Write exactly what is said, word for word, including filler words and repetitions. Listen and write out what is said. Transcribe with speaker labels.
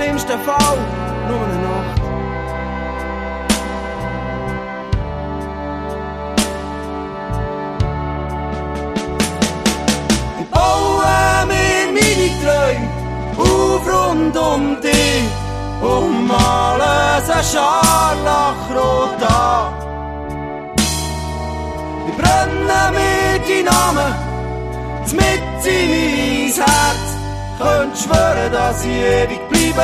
Speaker 1: schlimmsten Fall nur eine Nacht. Ich baue mir meine Träume auf rund um dich und male sie scharlachrot an. Ich brenne mir die Namen mit in mein Herz, könnt schwören, dass ich ewig bleibe.